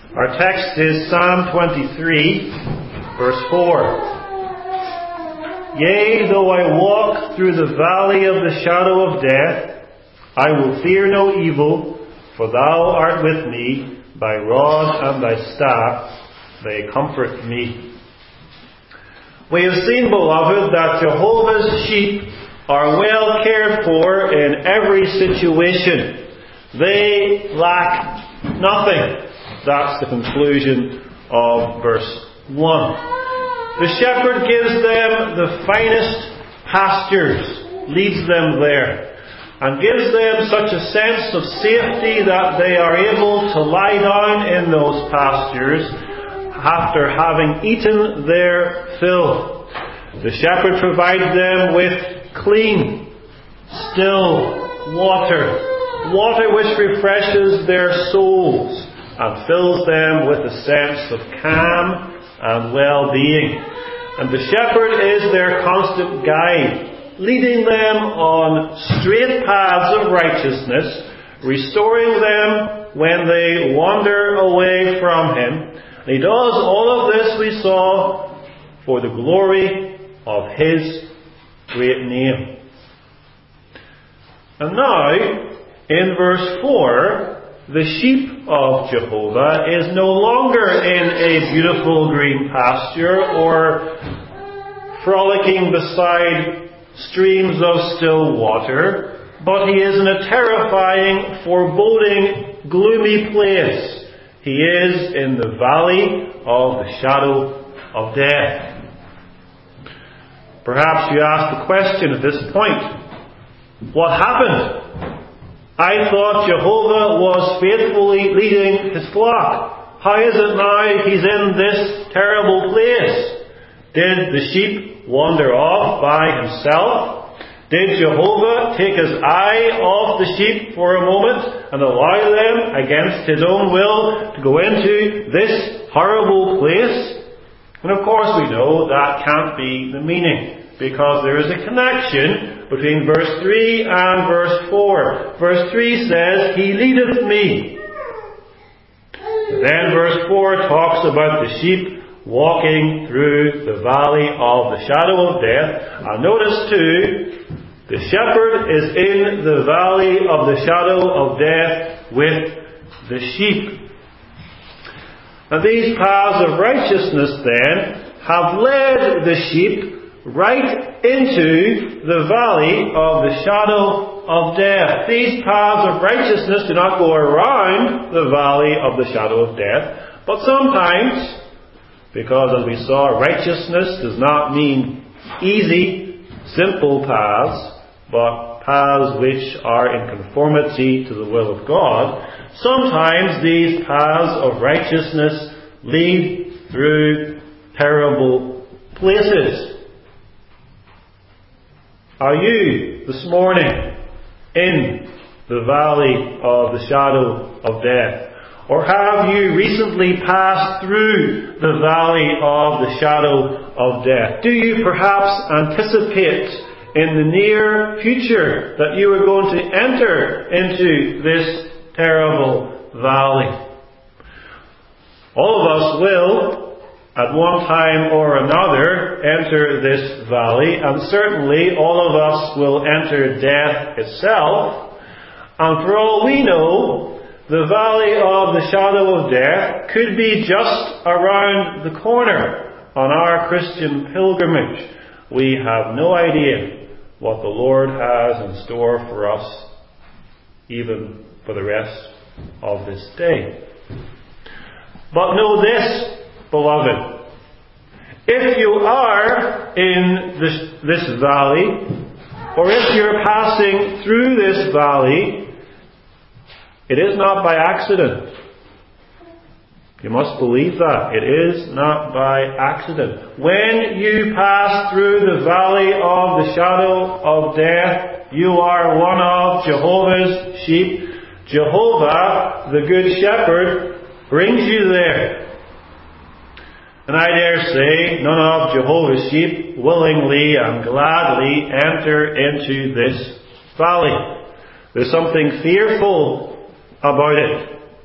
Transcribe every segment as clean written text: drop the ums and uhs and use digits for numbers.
Our text is Psalm 23, verse 4. Yea, though I walk through the valley of the shadow of death, I will fear no evil, for thou art with me, thy rod and thy staff, they comfort me. We have seen, beloved, that Jehovah's sheep are well cared for in every situation. They lack nothing. That's the conclusion of verse 1. The shepherd gives them the finest pastures, leads them there, and gives them such a sense of safety that they are able to lie down in those pastures after having eaten their fill. The shepherd provides them with clean, still water which refreshes their souls and fills them with a sense of calm and well-being. And the shepherd is their constant guide, leading them on straight paths of righteousness, restoring them when they wander away from him. And he does all of this, we saw, for the glory of his great name. And now, in verse 4, the sheep of Jehovah is no longer in a beautiful green pasture or frolicking beside streams of still water, but he is in a terrifying, foreboding, gloomy place. He is in the valley of the shadow of death. Perhaps you ask the question at this point, what happened? I thought Jehovah was faithfully leading his flock. How is it now he's in this terrible place? Did the sheep wander off by himself? Did Jehovah take his eye off the sheep for a moment and allow them, against his own will, to go into this horrible place? And of course we know that can't be the meaning, because there is a connection between verse 3 and verse 4. Verse 3 says, He leadeth me. Then verse 4 talks about the sheep walking through the valley of the shadow of death. And notice too, the shepherd is in the valley of the shadow of death with the sheep. And these paths of righteousness then have led the sheep right into the valley of the shadow of death. These paths of righteousness do not go around the valley of the shadow of death, but sometimes, because as we saw, righteousness does not mean easy, simple paths, but paths which are in conformity to the will of God, sometimes these paths of righteousness lead through terrible places. Are you, this morning, in the valley of the shadow of death? Or have you recently passed through the valley of the shadow of death? Do you perhaps anticipate in the near future that you are going to enter into this terrible valley? All of us will, at one time or another, enter this valley, and certainly all of us will enter death itself. And for all we know, the valley of the shadow of death could be just around the corner on our Christian pilgrimage. We have no idea what the Lord has in store for us, even for the rest of this day. But know this, beloved, if you are in this valley, or if you're passing through this valley, it is not by accident. You must believe that. It is not by accident. When you pass through the valley of the shadow of death, you are one of Jehovah's sheep. Jehovah, the Good Shepherd, brings you there. And I dare say none of Jehovah's sheep willingly and gladly enter into this valley. There's something fearful about it.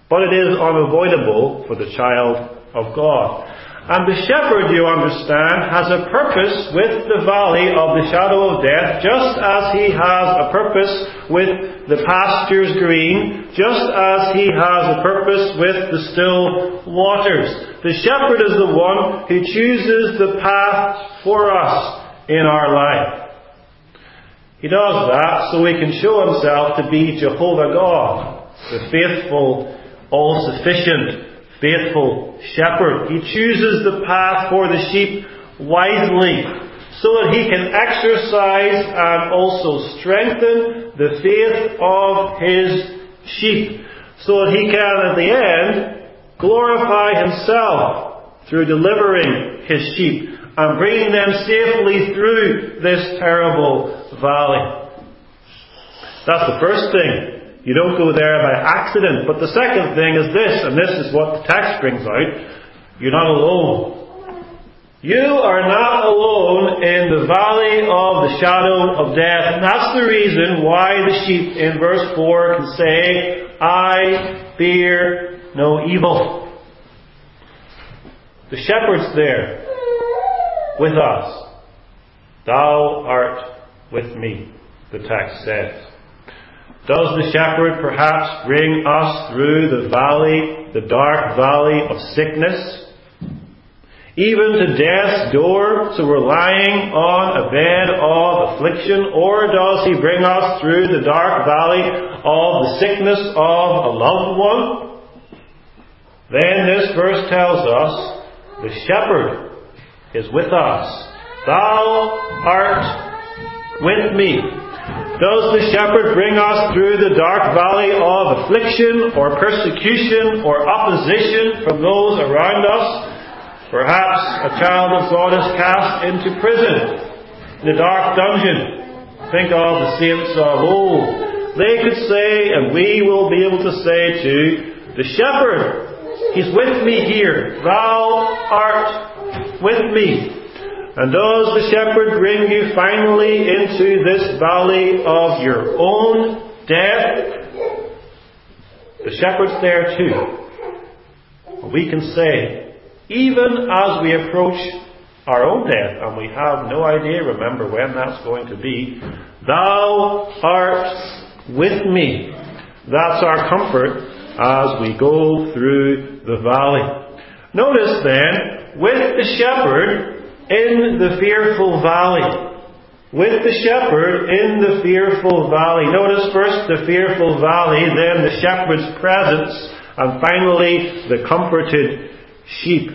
but it is unavoidable for the child of God. And the shepherd, you understand, has a purpose with the valley of the shadow of death, just as he has a purpose with the pastures green, just as he has a purpose with the still waters. The shepherd is the one who chooses the path for us in our life. He does that so he can show himself to be Jehovah God, the faithful, all-sufficient, faithful shepherd. He chooses the path for the sheep wisely so that he can exercise and also strengthen the faith of his sheep, so that he can at the end glorify himself through delivering his sheep and bringing them safely through this terrible valley. That's the first thing. You don't go there by accident. But the second thing is this, and this is what the text brings out. You're not alone. You are not alone in the valley of the shadow of death. And that's the reason why the sheep in verse 4 can say, I fear no evil. The shepherd's there with us. Thou art with me, the text says. Does the shepherd perhaps bring us through the valley, the dark valley of sickness, even to death's door, so we're lying on a bed of affliction? Or does he bring us through the dark valley of the sickness of a loved one? Then this verse tells us, the shepherd is with us. Thou art with me. Does the shepherd bring us through the dark valley of affliction or persecution or opposition from those around us? Perhaps a child of God is cast into prison, in a dark dungeon. Think of the saints of old. They could say, and we will be able to say too, the shepherd, he's with me here. Thou art with me. And does the shepherd bring you finally into this valley of your own death? The shepherd's there too. We can say, even as we approach our own death, and we have no idea, remember, when that's going to be, Thou art with me. That's our comfort as we go through the valley. Notice then, with the shepherd in the fearful valley. With the shepherd in the fearful valley. Notice first the fearful valley, then the shepherd's presence, and finally the comforted sheep.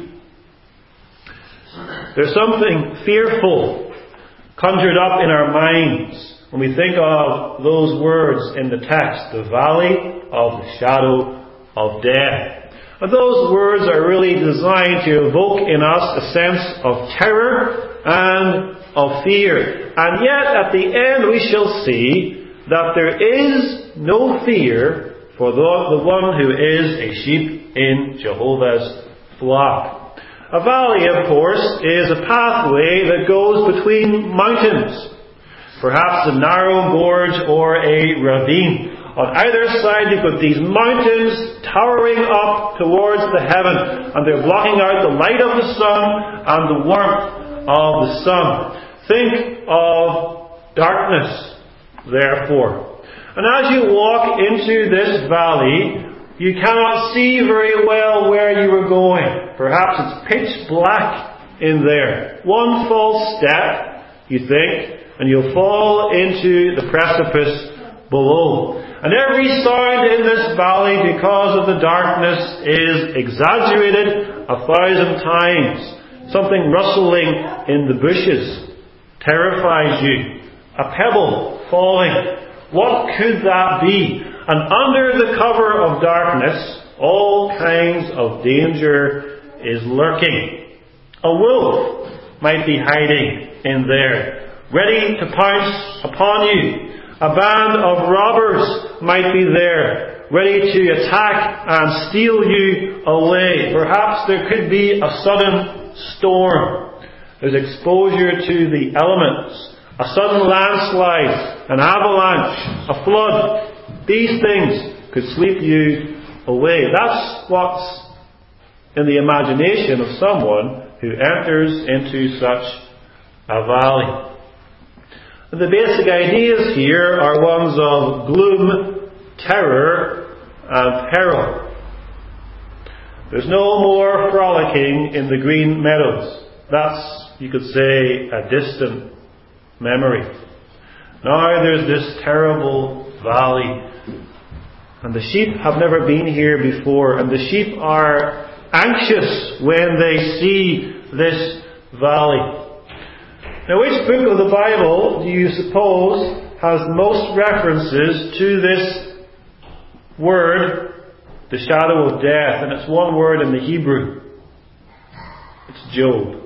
There's something fearful conjured up in our minds when we think of those words in the text, the valley of the shadow of death. And those words are really designed to evoke in us a sense of terror and of fear. And yet at the end we shall see that there is no fear for the one who is a sheep in Jehovah's flock. A valley, of course, is a pathway that goes between mountains. Perhaps a narrow gorge or a ravine. On either side you've got these mountains towering up towards the heaven, and they're blocking out the light of the sun and the warmth of the sun. Think of darkness, therefore. And as you walk into this valley, you cannot see very well where you are going. Perhaps it's pitch black in there. One false step, you think, and you'll fall into the precipice below. And every sound in this valley, because of the darkness, is exaggerated 1,000 times. Something rustling in the bushes terrifies you. A pebble falling. What could that be? And under the cover of darkness, all kinds of danger is lurking. A wolf might be hiding in there, ready to pounce upon you. A band of robbers might be there, ready to attack and steal you away. Perhaps there could be a sudden storm. There's exposure to the elements, a sudden landslide, an avalanche, a flood. These things could sweep you away. That's what's in the imagination of someone who enters into such a valley. And the basic ideas here are ones of gloom, terror, and peril. There's no more frolicking in the green meadows. That's, you could say, a distant memory. Now there's this terrible valley. And the sheep have never been here before. And the sheep are anxious when they see this valley. Now, which book of the Bible do you suppose has most references to this word, the shadow of death? And it's one word in the Hebrew. It's Job.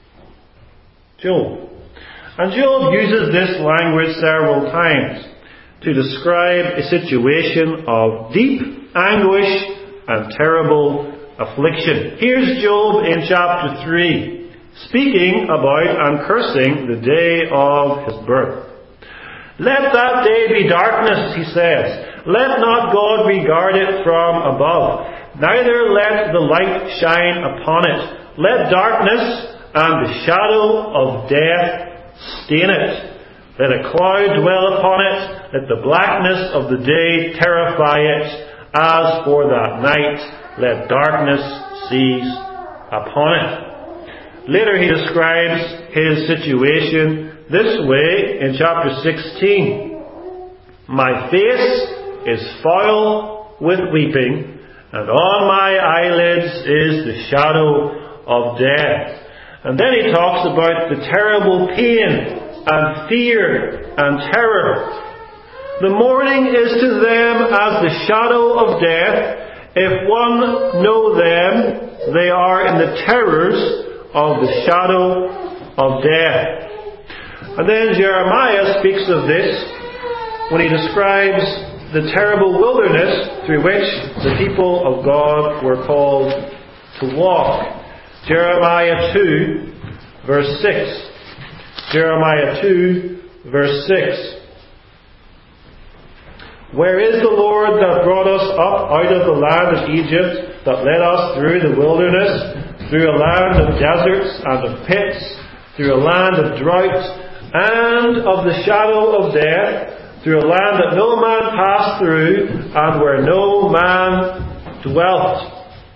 Job. And Job uses this language several times to describe a situation of deep anguish and terrible affliction. Here's Job in chapter 3, speaking about and cursing the day of his birth. Let that day be darkness, he says. Let not God regard it from above. Neither let the light shine upon it. Let darkness and the shadow of death stain it. Let a cloud dwell upon it. Let the blackness of the day terrify it. As for that night, let darkness seize upon it. Later he describes his situation this way in chapter 16. My face is foul with weeping, and on my eyelids is the shadow of death. And then he talks about the terrible pain and fear and terror. The morning is to them as the shadow of death. If one know them, they are in the terrors of the shadow of death. And then Jeremiah speaks of this when he describes the terrible wilderness through which the people of God were called to walk. Jeremiah 2, verse 6. Jeremiah 2, verse 6. Where is the Lord that brought us up out of the land of Egypt, that led us through the wilderness, through a land of deserts and of pits, through a land of drought and of the shadow of death, through a land that no man passed through, and where no man dwelt?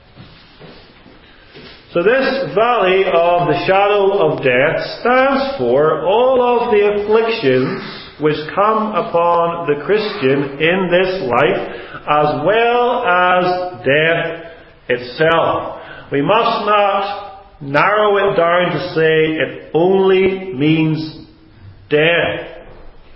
So this valley of the shadow of death stands for all of the afflictions which come upon the Christian in this life, as well as death itself. We must not narrow it down to say it only means death.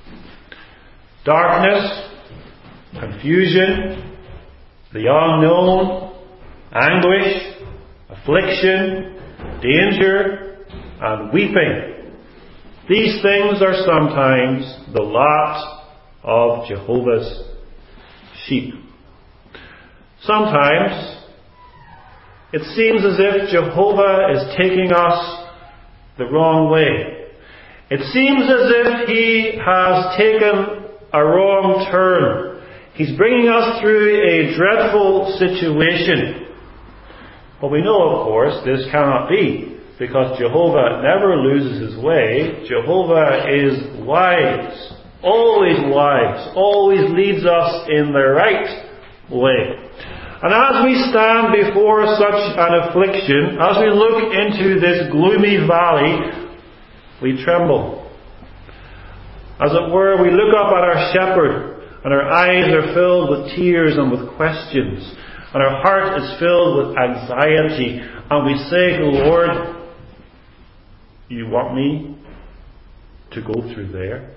Darkness, confusion, the unknown, anguish, affliction, danger, and weeping. These things are sometimes the lot of Jehovah's sheep. Sometimes it seems as if Jehovah is taking us the wrong way. It seems as if He has taken a wrong turn. He's bringing us through a dreadful situation. But we know, of course, this cannot be, because Jehovah never loses His way. Jehovah is wise, always leads us in the right way. And as we stand before such an affliction, as we look into this gloomy valley, we tremble. As it were, we look up at our shepherd, and our eyes are filled with tears and with questions, and our heart is filled with anxiety, and we say to the Lord, you want me to go through there?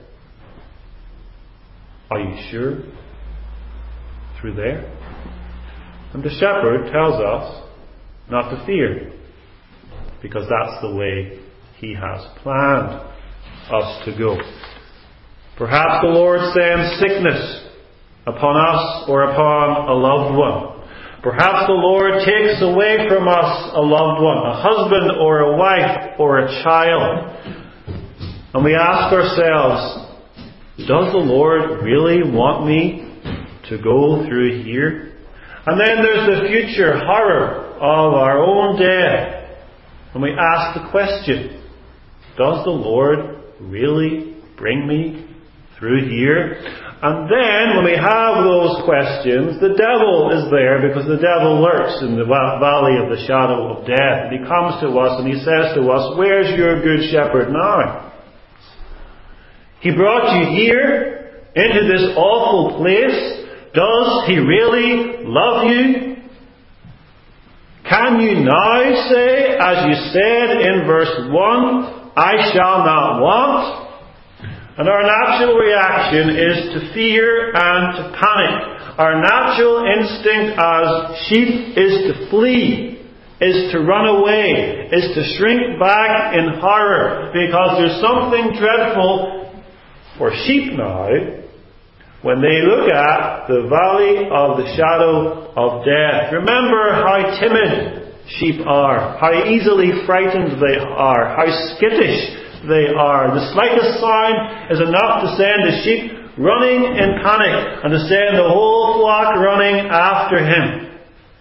Are you sure? Through there? And the shepherd tells us not to fear, because that's the way He has planned us to go. Perhaps the Lord sends sickness upon us or upon a loved one. Perhaps the Lord takes away from us a loved one, a husband or a wife or a child. And we ask ourselves, does the Lord really want me to go through here? And then there's the future horror of our own death. When we ask the question, does the Lord really bring me through here? And then when we have those questions, the devil is there, because the devil lurks in the valley of the shadow of death. And he comes to us and he says to us, where's your good shepherd now? He brought you here into this awful place. Does he really love you? Can you now say, as you said in verse 1, I shall not want? And our natural reaction is to fear and to panic. Our natural instinct as sheep is to flee, is to run away, is to shrink back in horror, because there's something dreadful for sheep now when they look at the valley of the shadow of death. Remember how timid sheep are, how easily frightened they are, how skittish they are. The slightest sign is enough to send the sheep running in panic and to send the whole flock running after him.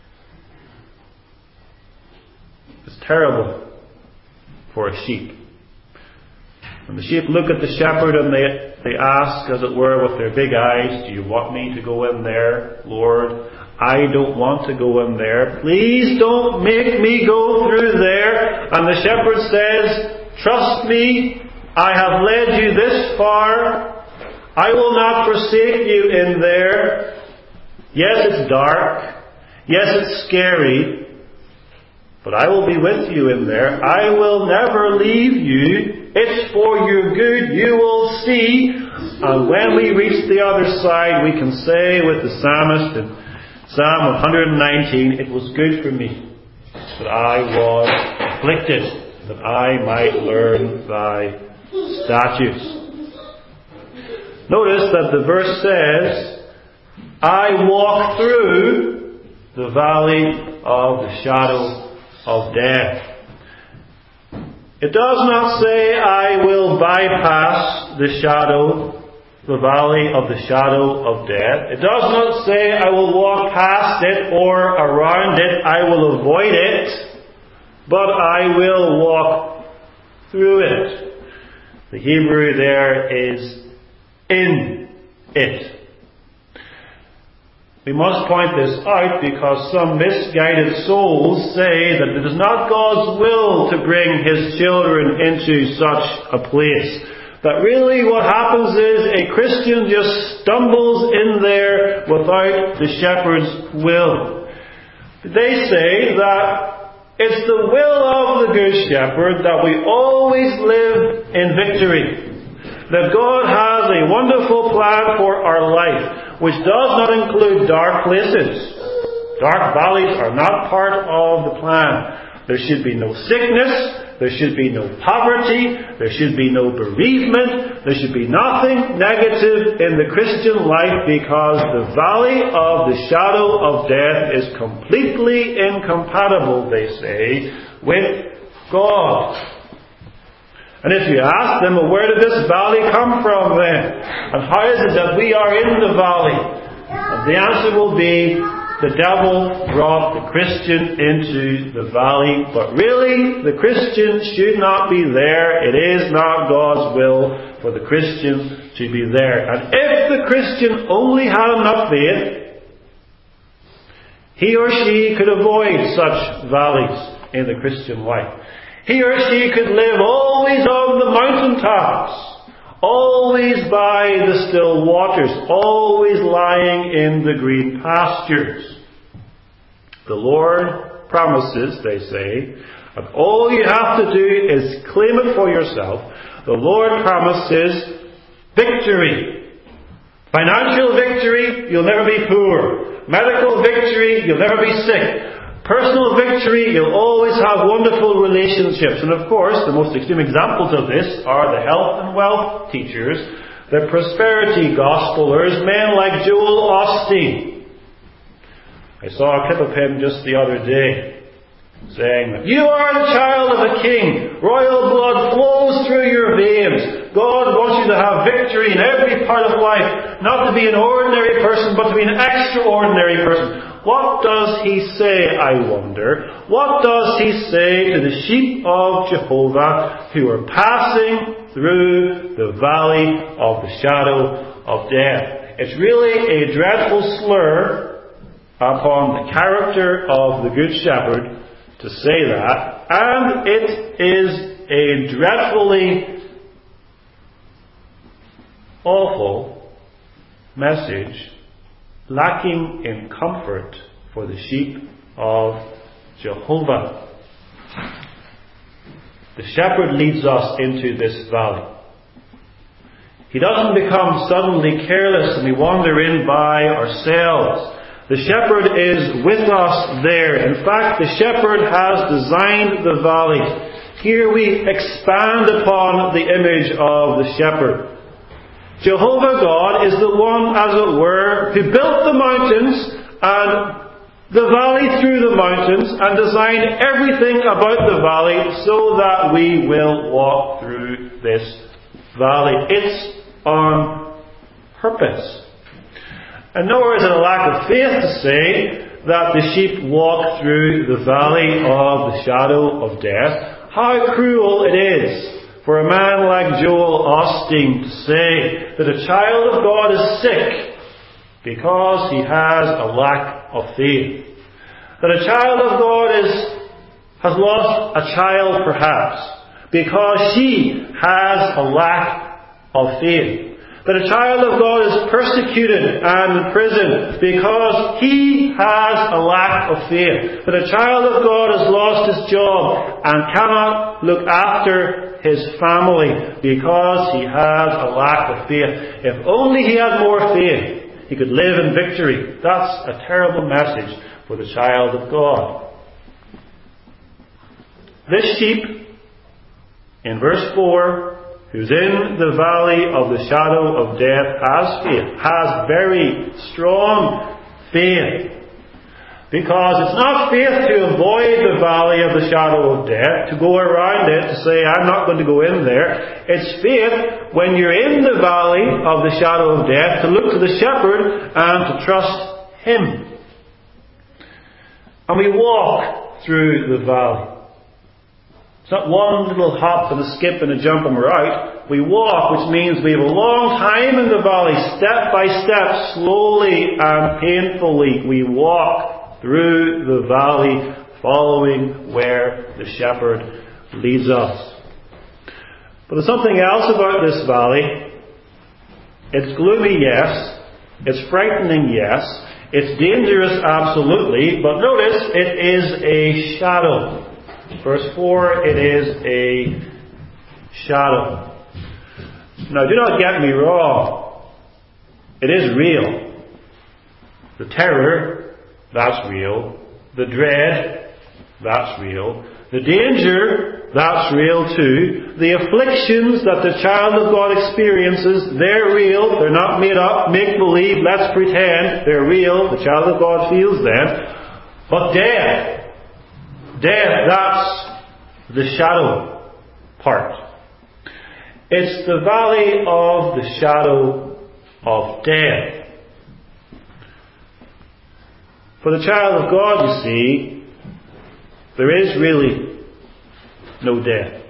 It's terrible for a sheep. When the sheep look at the shepherd and they ask, as it were, with their big eyes, do you want me to go in there, Lord? I don't want to go in there. Please don't make me go through there. And the shepherd says, trust me, I have led you this far. I will not forsake you in there. Yes, it's dark. Yes, it's scary. But I will be with you in there. I will never leave you. It's for your good. You will see. And when we reach the other side, we can say with the psalmist in Psalm 119, it was good for me that I was afflicted, that I might learn thy statutes. Notice that the verse says, I walk through the valley of the shadow of death. It does not say I will bypass the valley of the shadow of death. It does not say I will walk past it or around it. I will avoid it. But I will walk through it. The Hebrew there is in it. We must point this out because some misguided souls say that it is not God's will to bring His children into such a place. That really what happens is a Christian just stumbles in there without the shepherd's will. They say that it's the will of the Good Shepherd that we always live in victory. That God has a wonderful plan for our life, which does not include dark places. Dark valleys are not part of the plan. There should be no sickness. There should be no poverty. There should be no bereavement. There should be nothing negative in the Christian life, because the valley of the shadow of death is completely incompatible, they say, with God. And if you ask them, well, where did this valley come from then? And how is it that we are in the valley? And the answer will be, the devil brought the Christian into the valley. But really, the Christian should not be there. It is not God's will for the Christian to be there. And if the Christian only had enough faith, he or she could avoid such valleys in the Christian life. He or she could live always on the mountaintops, always by the still waters, always lying in the green pastures. The Lord promises, they say, and all you have to do is claim it for yourself. The Lord promises victory. Financial victory, you'll never be poor. Medical victory, you'll never be sick. Personal victory, you'll always have wonderful relationships. And of course, the most extreme examples of this are the health and wealth teachers, the prosperity gospelers, men like Joel Osteen. I saw a clip of him just the other day. saying that you are the child of a king. Royal blood flows through your veins. God wants you to have victory in every part of life. Not to be an ordinary person, but to be an extraordinary person. What does he say, I wonder? What does he say to the sheep of Jehovah who are passing through the valley of the shadow of death? It's really a dreadful slur upon the character of the Good Shepherd to say that, and it is a dreadfully awful message, lacking in comfort for the sheep of Jehovah. The shepherd leads us into this valley. He doesn't become suddenly careless and we wander in by ourselves. The shepherd is with us there. In fact, the shepherd has designed the valley. Here we expand upon the image of the shepherd. Jehovah God is the one, as it were, who built the mountains and the valley through the mountains and designed everything about the valley so that we will walk through this valley. It's on purpose. And nor is it a lack of faith to say that the sheep walk through the valley of the shadow of death. How cruel it is for a man like Joel Osteen to say that a child of God is sick because he has a lack of faith. That a child of God has lost a child perhaps because she has a lack of faith. That a child of God is persecuted and imprisoned because he has a lack of faith. That a child of God has lost his job and cannot look after his family because he has a lack of faith. If only he had more faith, he could live in victory. That's a terrible message for the child of God. This sheep, in verse 4, who's in the valley of the shadow of death, has faith, has very strong faith. Because it's not faith to avoid the valley of the shadow of death, to go around it, to say, I'm not going to go in there. It's faith when you're in the valley of the shadow of death, to look to the shepherd and to trust him. And we walk through the valley. It's not one little hop and a skip and a jump and we're out. We walk, which means we have a long time in the valley, step by step, slowly and painfully. We walk through the valley, following where the shepherd leads us. But there's something else about this valley. It's gloomy, yes. It's frightening, yes. It's dangerous, absolutely. But notice, it is a shadow. Verse 4, it is a shadow. Now, do not get me wrong. It is real. The terror, that's real. The dread, that's real. The danger, that's real too. The afflictions that the child of God experiences, they're real. They're not made up, make-believe, let's pretend. They're real. The child of God feels them. But death, that's the shadow part. It's the valley of the shadow of death. For the child of God, you see, there is really no death.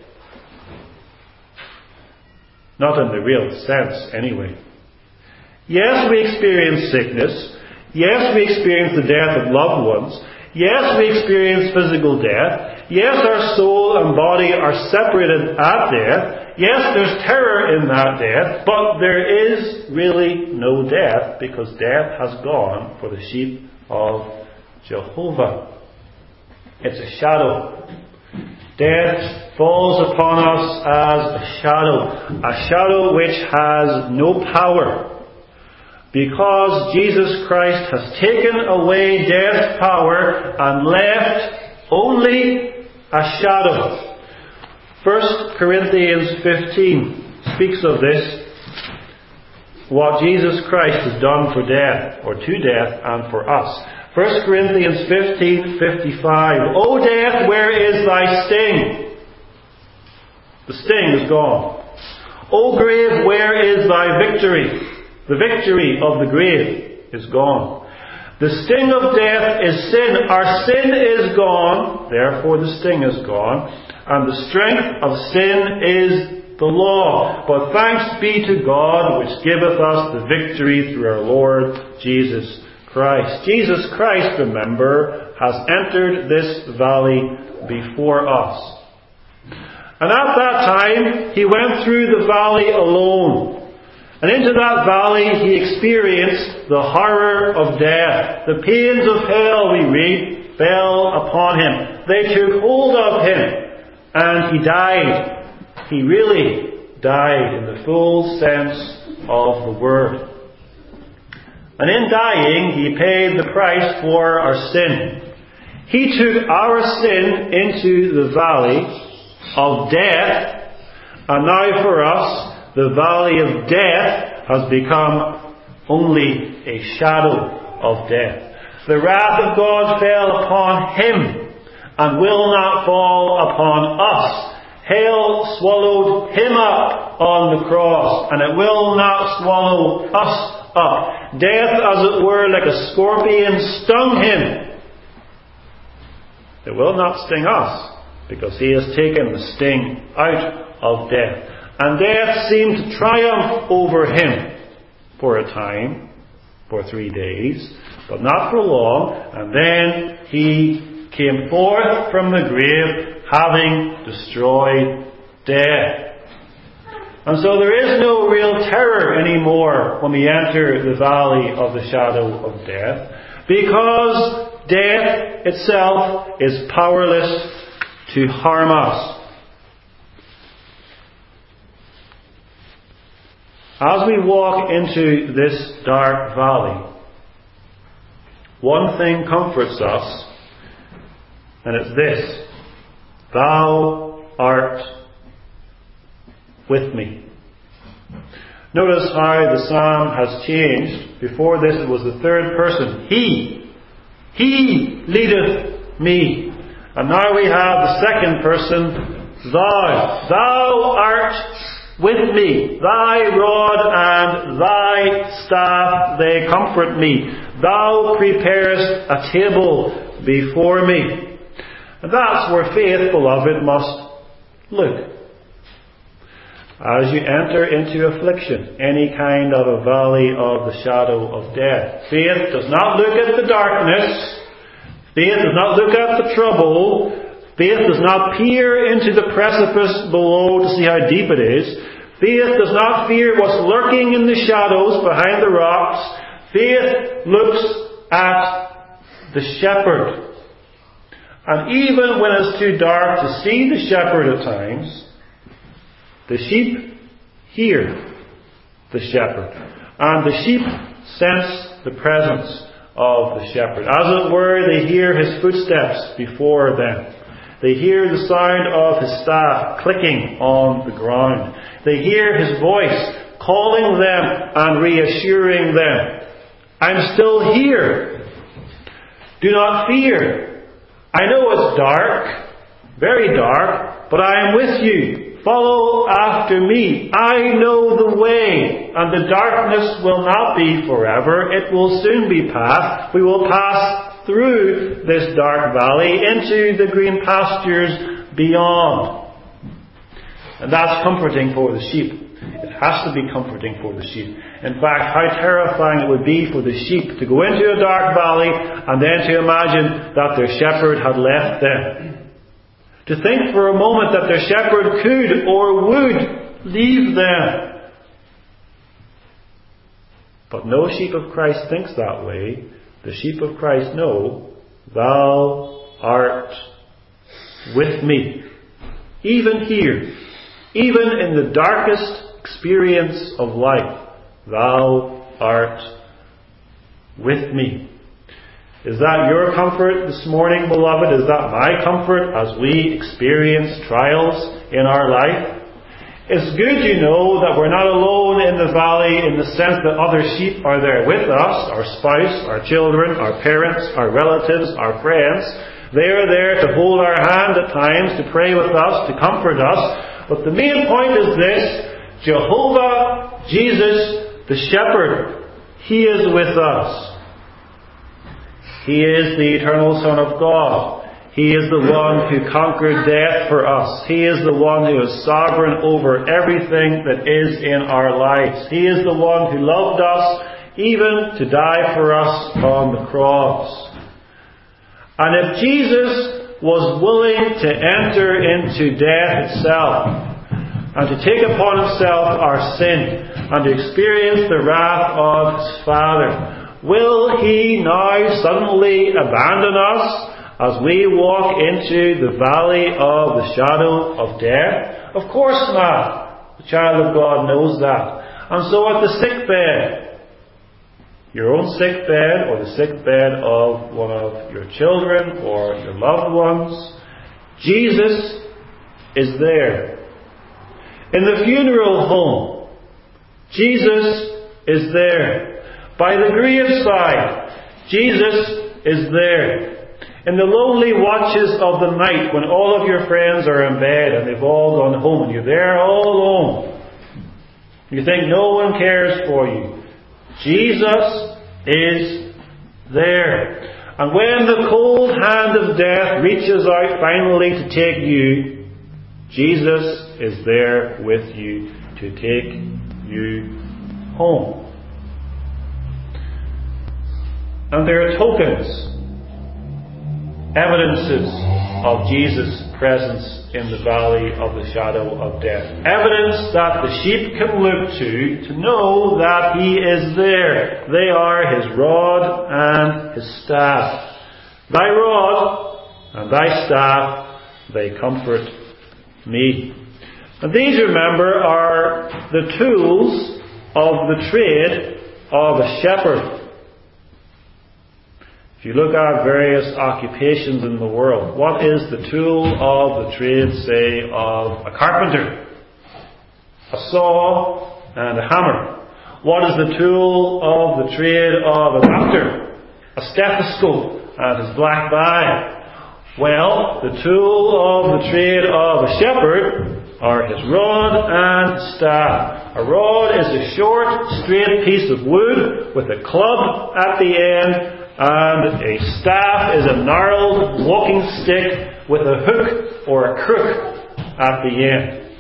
Not in the real sense, anyway. Yes, we experience sickness. Yes, we experience the death of loved ones. Yes, we experience physical death. Yes, our soul and body are separated at death. Yes, there's terror in that death, but there is really no death because death has gone for the sheep of Jehovah. It's a shadow. Death falls upon us as a shadow which has no power. Because Jesus Christ has taken away death's power and left only a shadow. 1 Corinthians 15 speaks of this, what Jesus Christ has done for death, or to death, and for us. 1 Corinthians 15:55. O death, where is thy sting? The sting is gone. O grave, where is thy victory? The victory of the grave is gone. The sting of death is sin. Our sin is gone, therefore the sting is gone. And the strength of sin is the law. But thanks be to God, which giveth us the victory through our Lord Jesus Christ. Jesus Christ, remember, has entered this valley before us. And at that time, he went through the valley alone. And into that valley he experienced the horror of death. The pains of hell, we read, fell upon him. They took hold of him, and he died. He really died in the full sense of the word. And in dying, he paid the price for our sin. He took our sin into the valley of death, and now for us, the valley of death has become only a shadow of death. The wrath of God fell upon him and will not fall upon us. Hell swallowed him up on the cross, and it will not swallow us up. Death, as it were, like a scorpion, stung him. It will not sting us, because he has taken the sting out of death. And death seemed to triumph over him for a time, for 3 days, but not for long. And then he came forth from the grave, having destroyed death. And so there is no real terror anymore when we enter the valley of the shadow of death, because death itself is powerless to harm us. As we walk into this dark valley, one thing comforts us, and it's this: Thou art with me. Notice how the psalm has changed. Before this it was the third person. He leadeth me. And now we have the second person, Thou art with me. Thy rod and thy staff, they comfort me. Thou preparest a table before me. And that's where faith, beloved, must look. As you enter into affliction, any kind of a valley of the shadow of death, faith does not look at the darkness. Faith does not look at the trouble. Faith does not peer into the precipice below to see how deep it is. Faith does not fear what's lurking in the shadows behind the rocks. Faith looks at the shepherd. And even when it's too dark to see the shepherd at times, the sheep hear the shepherd. And the sheep sense the presence of the shepherd. As it were, they hear his footsteps before them. They hear the sound of his staff clicking on the ground. They hear his voice calling them and reassuring them. I'm still here. Do not fear. I know it's dark, very dark, but I am with you. Follow after me. I know the way, and the darkness will not be forever. It will soon be past. We will pass through this dark valley into the green pastures beyond. And that's comforting for the sheep. It has to be comforting for the sheep. In fact, how terrifying it would be for the sheep to go into a dark valley and then to imagine that their shepherd had left them. To think for a moment that their shepherd could or would leave them. But no sheep of Christ thinks that way. The sheep of Christ know, Thou art with me. Even here, even in the darkest experience of life, Thou art with me. Is that your comfort this morning, beloved? Is that my comfort as we experience trials in our life? It's good, that we're not alone in the valley in the sense that other sheep are there with us, our spouse, our children, our parents, our relatives, our friends. They are there to hold our hand at times, to pray with us, to comfort us. But the main point is this: Jehovah, Jesus, the Shepherd, He is with us. He is the eternal Son of God. He is the one who conquered death for us. He is the one who is sovereign over everything that is in our lives. He is the one who loved us even to die for us on the cross. And if Jesus was willing to enter into death itself and to take upon Himself our sin and to experience the wrath of His Father, will He now suddenly abandon us as we walk into the valley of the shadow of death? Of course not. The child of God knows that. And so at the sick bed, your own sick bed or the sick bed of one of your children or your loved ones, Jesus is there. In the funeral home, Jesus is there. By the graveside, Jesus is there. In the lonely watches of the night, when all of your friends are in bed and they've all gone home and you're there all alone, you think no one cares for you. Jesus is there. And when the cold hand of death reaches out finally to take you, Jesus is there with you to take you home. And there are tokens, evidences of Jesus' presence in the valley of the shadow of death. Evidence that the sheep can look to know that He is there. They are His rod and His staff. Thy rod and thy staff, they comfort me. And these, remember, are the tools of the trade of a shepherd. If you look at various occupations in the world, what is the tool of the trade, say, of a carpenter? A saw and a hammer. What is the tool of the trade of a doctor? A stethoscope and his black bag. Well, the tool of the trade of a shepherd are his rod and staff. A rod is a short, straight piece of wood with a club at the end, and a staff is a gnarled walking stick with a hook or a crook at the end.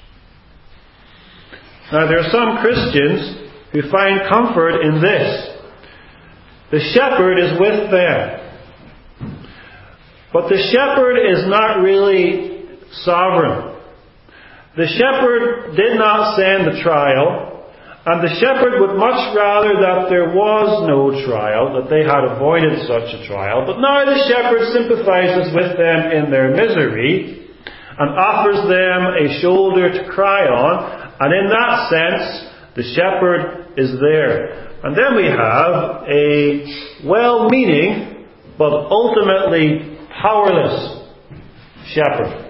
Now, there are some Christians who find comfort in this. The shepherd is with them. But the shepherd is not really sovereign. The shepherd did not send the trial. And the shepherd would much rather that there was no trial, that they had avoided such a trial. But now the shepherd sympathizes with them in their misery and offers them a shoulder to cry on. And in that sense, the shepherd is there. And then we have a well-meaning but ultimately powerless shepherd.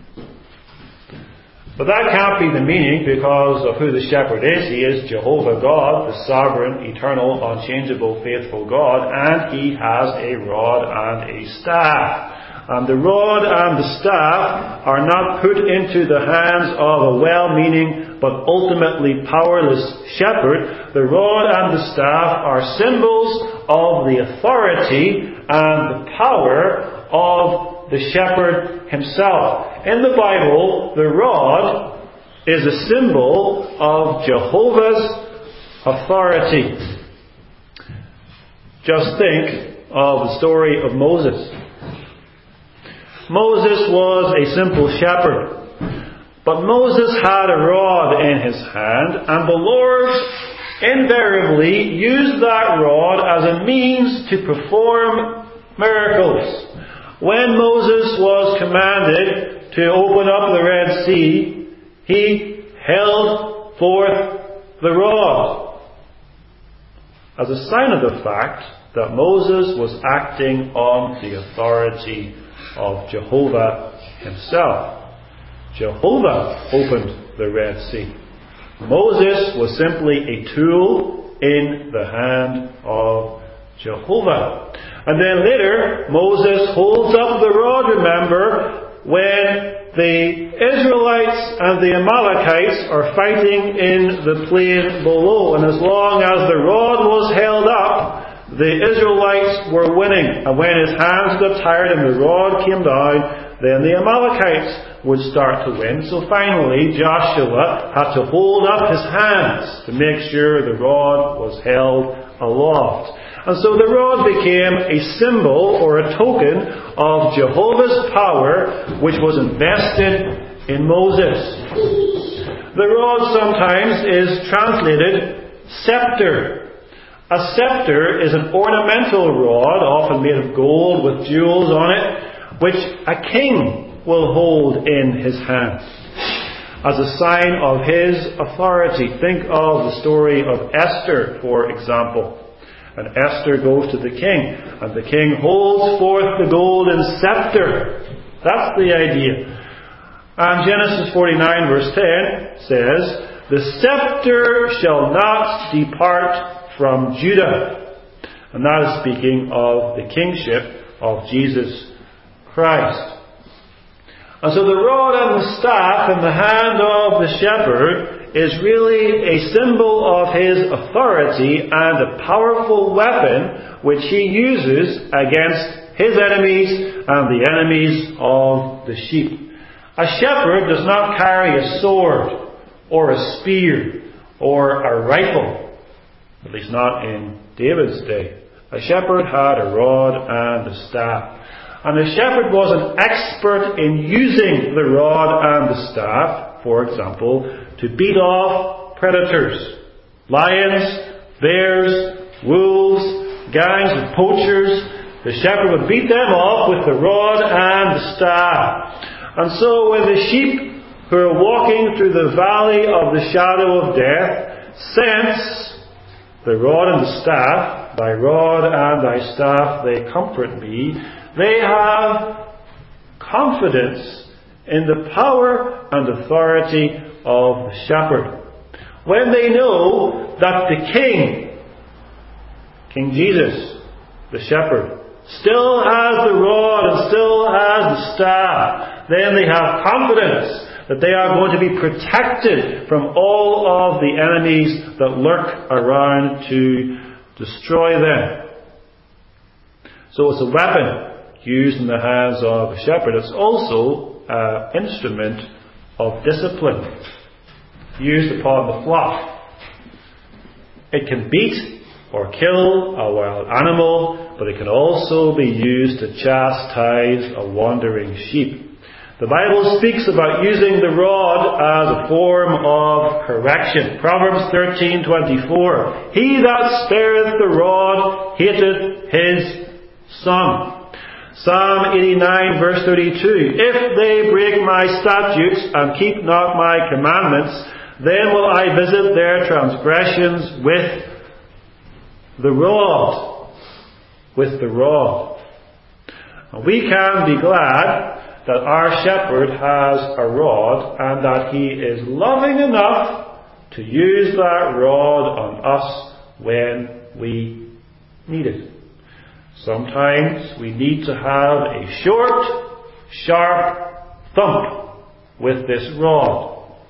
But that can't be the meaning because of who the shepherd is. He is Jehovah God, the sovereign, eternal, unchangeable, faithful God, and He has a rod and a staff. And the rod and the staff are not put into the hands of a well-meaning but ultimately powerless shepherd. The rod and the staff are symbols of the authority and the power of the shepherd himself. In the Bible, the rod is a symbol of Jehovah's authority. Just think of the story of Moses. Moses was a simple shepherd, but Moses had a rod in his hand, and the Lord invariably used that rod as a means to perform miracles. When Moses was commanded to open up the Red Sea, he held forth the rod as a sign of the fact that Moses was acting on the authority of Jehovah himself. Jehovah opened the Red Sea. Moses was simply a tool in the hand of Jehovah. And then later, Moses holds up the rod, remember, when the Israelites and the Amalekites are fighting in the plain below. And as long as the rod was held up, the Israelites were winning. And when his hands got tired and the rod came down, then the Amalekites would start to win. So finally, Joshua had to hold up his hands to make sure the rod was held aloft. And so the rod became a symbol or a token of Jehovah's power, which was invested in Moses. The rod sometimes is translated scepter. A scepter is an ornamental rod, often made of gold with jewels on it, which a king will hold in his hand as a sign of his authority. Think of the story of Esther, for example. And Esther goes to the king, and the king holds forth the golden scepter. That's the idea. And Genesis 49 verse 10 says, "The scepter shall not depart from Judah." And that is speaking of the kingship of Jesus Christ. And so the rod and the staff in the hand of the shepherd is really a symbol of his authority and a powerful weapon which he uses against his enemies and the enemies of the sheep. A shepherd does not carry a sword or a spear or a rifle, at least not in David's day. A shepherd had a rod and a staff. And the shepherd was an expert in using the rod and the staff, for example, to beat off predators. Lions, bears, wolves, gangs of poachers. The shepherd would beat them off with the rod and the staff. And so when the sheep who are walking through the valley of the shadow of death sense the rod and the staff, "Thy rod and thy staff, they comfort me," they have confidence in the power and authority of the shepherd. When they know that the King Jesus, the shepherd, still has the rod and still has the staff, then they have confidence that they are going to be protected from all of the enemies that lurk around to destroy them. So it's a weapon used in the hands of a shepherd. It's also an instrument of discipline used upon the flock. It can beat or kill a wild animal, but it can also be used to chastise a wandering sheep. The Bible speaks about using the rod as a form of correction. Proverbs 13:24. "He that spareth the rod hateth his son." Psalm 89 verse 32. "If they break my statutes and keep not my commandments, then will I visit their transgressions with the rod." With the rod. We can be glad that our shepherd has a rod and that he is loving enough to use that rod on us when we need it. Sometimes we need to have a short, sharp thump with this rod.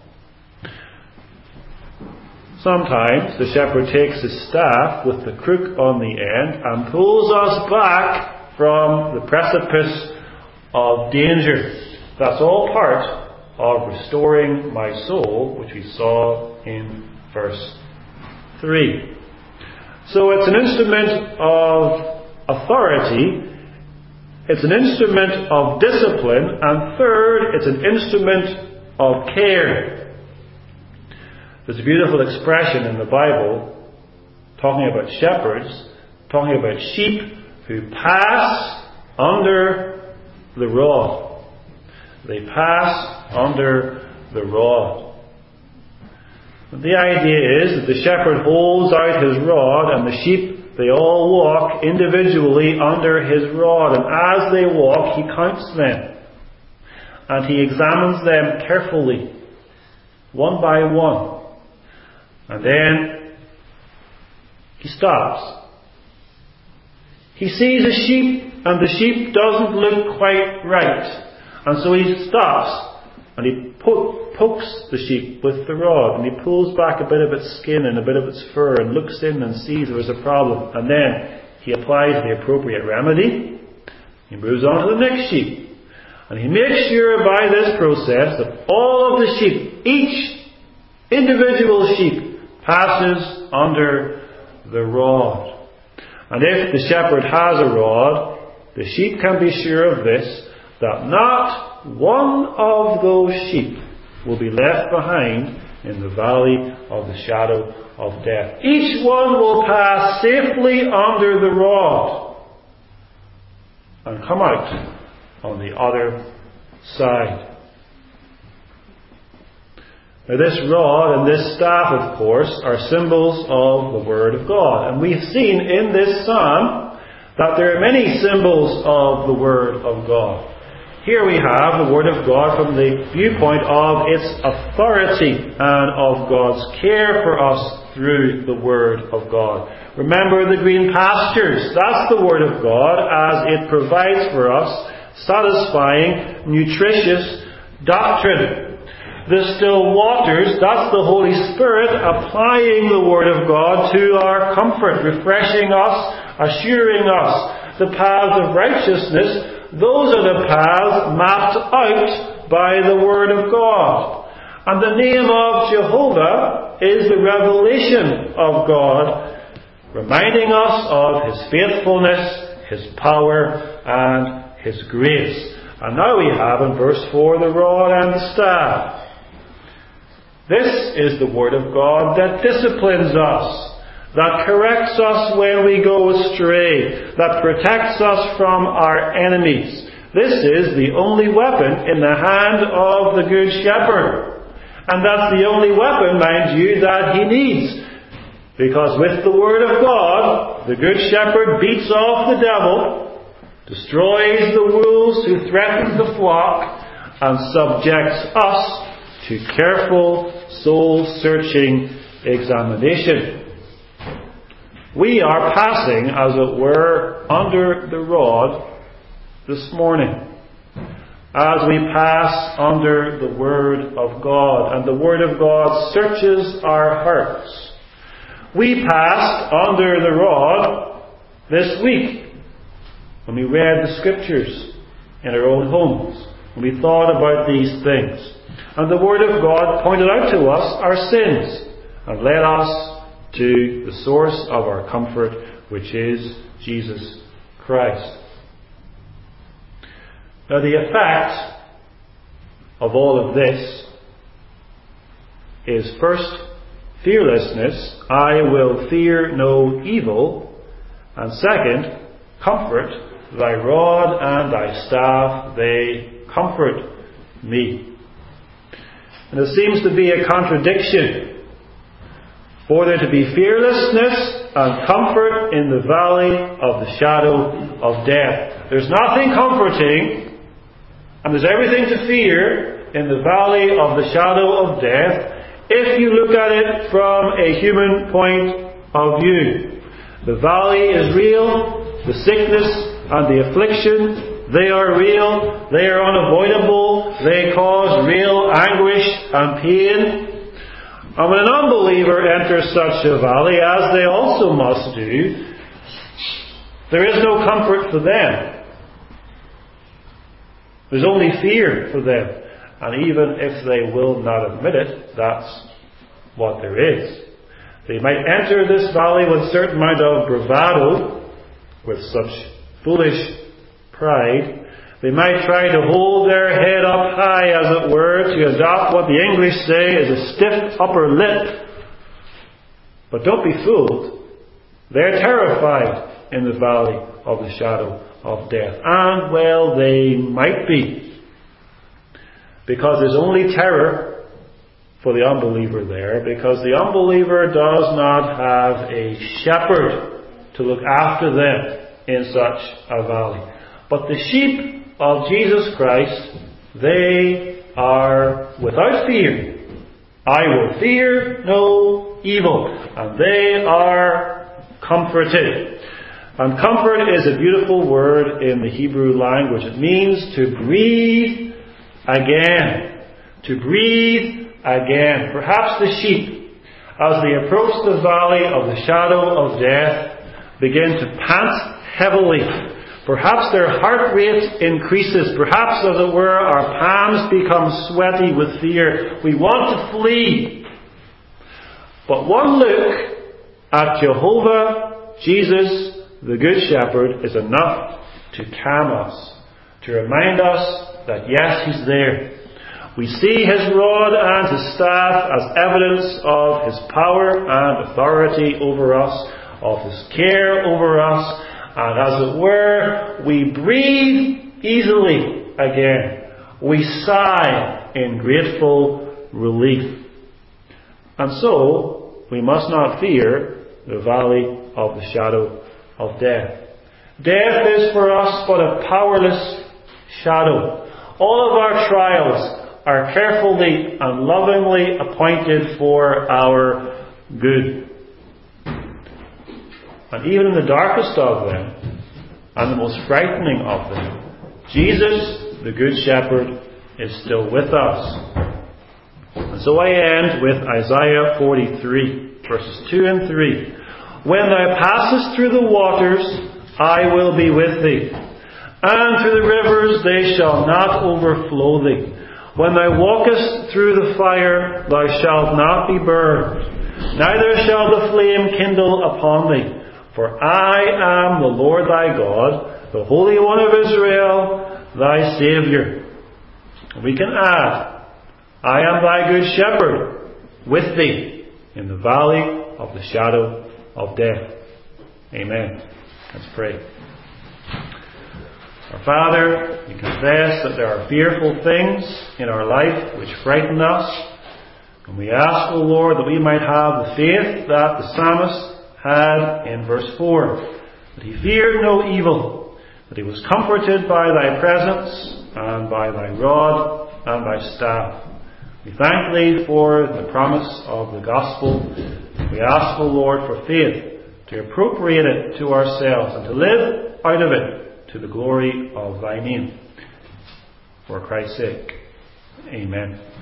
Sometimes the shepherd takes his staff with the crook on the end and pulls us back from the precipice of danger. That's all part of restoring my soul, which we saw in verse 3. So it's an instrument of authority, it's an instrument of discipline, and third, it's an instrument of care. There's a beautiful expression in the Bible talking about shepherds, talking about sheep who pass under the rod. They pass under the rod. The idea is that the shepherd holds out his rod and the sheep, they all walk individually under his rod, and as they walk, he counts them. and he examines them carefully, one by one. And then he stops. He sees a sheep, and the sheep doesn't look quite right. And so he stops, and he pokes the sheep with the rod, and he pulls back a bit of its skin and a bit of its fur, and looks in and sees there is a problem. And then he applies the appropriate remedy. He moves on to the next sheep. And he makes sure by this process that all of the sheep, each individual sheep, passes under the rod. And if the shepherd has a rod, the sheep can be sure of this, that not one of those sheep will be left behind in the valley of the shadow of death. Each one will pass safely under the rod and come out on the other side. Now this rod and this staff, of course, are symbols of the Word of God. And we've seen in this psalm that there are many symbols of the Word of God. Here we have the Word of God from the viewpoint of its authority and of God's care for us through the Word of God. Remember the green pastures. That's the Word of God as it provides for us satisfying, nutritious doctrine. The still waters, that's the Holy Spirit applying the Word of God to our comfort, refreshing us, assuring us. The paths of righteousness, those are the paths mapped out by the Word of God. And the name of Jehovah is the revelation of God, reminding us of His faithfulness, His power, and His grace. And now we have in verse 4 the rod and the staff. This is the Word of God that disciplines us, that corrects us when we go astray, that protects us from our enemies. This is the only weapon in the hand of the Good Shepherd. And that's the only weapon, mind you, that he needs. Because with the Word of God, the Good Shepherd beats off the devil, destroys the wolves who threaten the flock, and subjects us to careful, soul-searching examination. We are passing, as it were, under the rod this morning, as we pass under the Word of God, and the Word of God searches our hearts. We passed under the rod this week when we read the Scriptures in our own homes, when we thought about these things. And the Word of God pointed out to us our sins and led us to the source of our comfort, which is Jesus Christ. Now the effect of all of this is first, fearlessness. I will fear no evil. And second, comfort. Thy rod and thy staff, they comfort me. And there seems to be a contradiction for there to be fearlessness and comfort in the valley of the shadow of death. There's nothing comforting and there's everything to fear in the valley of the shadow of death if you look at it from a human point of view. The valley is real, the sickness and the affliction, they are real, they are unavoidable, they cause real anguish and pain. And when an unbeliever enters such a valley, as they also must do, there is no comfort for them. There's only fear for them. And even if they will not admit it, that's what there is. They might enter this valley with a certain amount of bravado, with such foolish pride. They might try to hold their head up high, as it were, to adopt what the English say is a stiff upper lip. But don't be fooled. They're terrified in the valley of the shadow of death. And, well, they might be. Because there's only terror for the unbeliever there, because the unbeliever does not have a shepherd to look after them in such a valley. But the sheep of Jesus Christ They are without fear. I will fear no evil. And they are comforted. And comfort is a beautiful word in the Hebrew language. It means to breathe again. To breathe again. Perhaps the sheep, as they approach the valley of the shadow of death, begin to pant heavily. Perhaps their heart rate increases. Perhaps, as it were, our palms become sweaty with fear. We want to flee. But one look at Jehovah, Jesus, the Good Shepherd, is enough to calm us, to remind us that yes, He's there. We see His rod and His staff as evidence of His power and authority over us, of His care over us, and as it were, we breathe easily again. We sigh in grateful relief. And so, we must not fear the valley of the shadow of death. Death is for us but a powerless shadow. All of our trials are carefully and lovingly appointed for our good. And even in the darkest of them, and the most frightening of them, Jesus, the Good Shepherd, is still with us. And so I end with Isaiah 43, verses 2 and 3. When thou passest through the waters, I will be with thee. And through the rivers, they shall not overflow thee. When thou walkest through the fire, thou shalt not be burned, neither shall the flame kindle upon thee. For I am the Lord thy God, the Holy One of Israel, thy Saviour. We can add, I am thy good shepherd, with thee in the valley of the shadow of death. Amen. Let's pray. Our Father, we confess that there are fearful things in our life which frighten us. And we ask, O Lord, that we might have the faith that the psalmist had in verse 4, that he feared no evil, that he was comforted by thy presence and by thy rod and thy staff. We thank thee for the promise of the gospel. We ask, O Lord, for faith to appropriate it to ourselves and to live out of it to the glory of thy name. For Christ's sake. Amen.